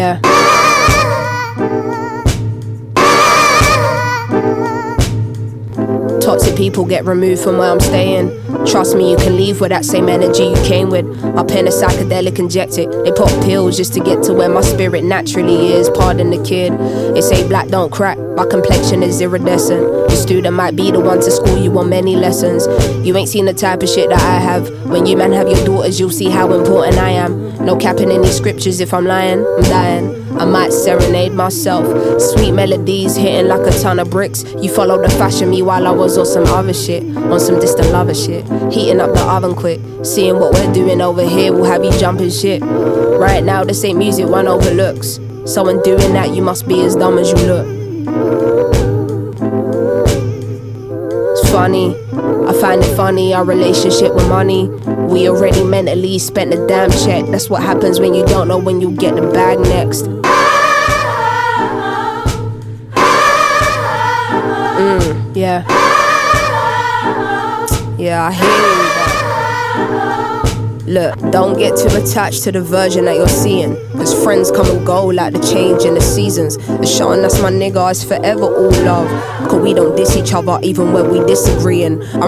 Yeah. Toxic people get removed from where I'm staying. Trust me, you can leave with that same energy you came with. My pen is psychedelic injected. They pop pills just to get to where my spirit naturally is. Pardon the kid. They say black don't crack. My complexion is iridescent. Your student might be the one to school you on many lessons. You ain't seen the type of shit that I have. When you man have your daughters, you'll see how important I am. No capping in these scriptures. If I'm lying, I'm dying. I might serenade myself. Sweet melodies hitting like a ton of bricks. You followed the fashion me while I was on some other shit. On some distant lover shit. Heating up the oven quick. Seeing what we're doing over here will have you jumping shit. Right now this ain't music one overlooks. So in doing that you must be as dumb as you look. It's funny, I find it funny, our relationship with money. We already mentally spent the damn check. That's what happens when you don't know when you get the bag next. Yeah. Yeah, I hear you. Look, don't get too attached to the version that you're seeing. Cause friends come and go like the change in the seasons. The showing that's my nigga is forever all love. Cause we don't diss each other even when we disagreeing. I'm